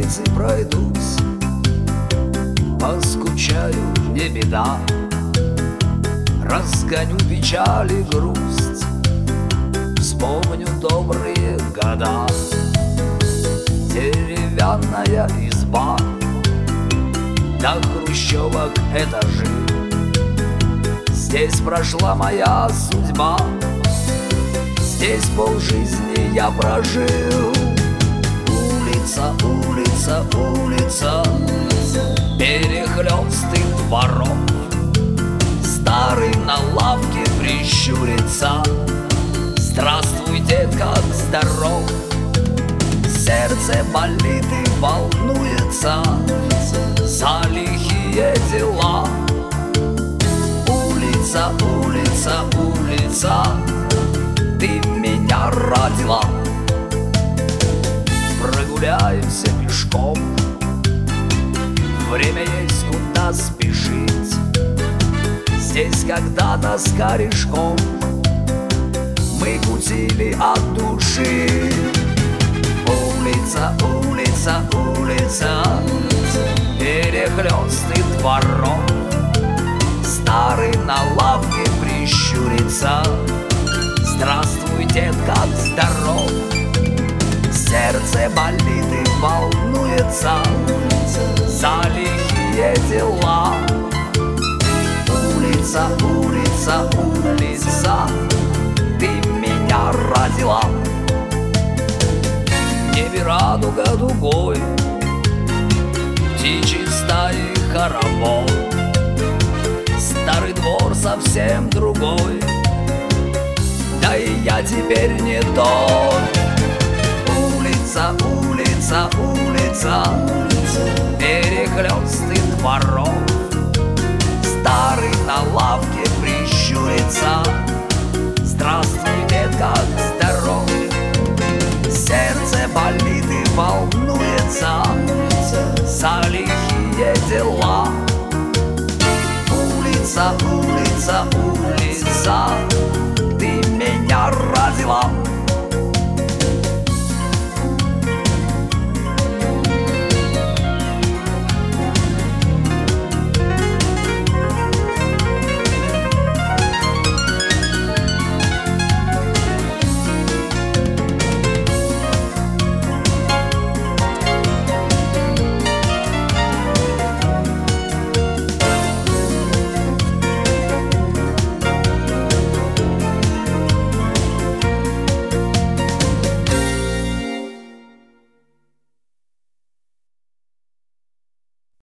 улице пройдусь, поскучаю, не беда, разгоню печаль и грусть, вспомню добрые года. Деревянная изба, до хрущевок этажи, здесь прошла моя судьба, здесь полжизни я прожил. Улица, улица, улица, перехлёсты дворов, старый на лавке прищурится: здравствуй, дед, как здоров. Сердце болит и волнуется за лихие дела. Улица, улица, улица, ты меня родила. Прогуляемся пешком, время есть куда спешить. Здесь когда-то с корешком мы кутили от души. Улица, улица, улица, перехлёсты дворов, старый на лавке прищурится: здравствуй, дед, как здоров. Сердце болит и волнуется за лихие дела. Улица, улица, улица, ты меня родила. В небе радуга дугой, птичьи стаи хоровод, старый двор совсем другой, да и я теперь не тот. Улица, улица, улица, перехлёсты дворов, старый на лавке прищурится: здравствуй, дед, как здоров. Сердце болит и волнуется за лихие дела. Улица, улица,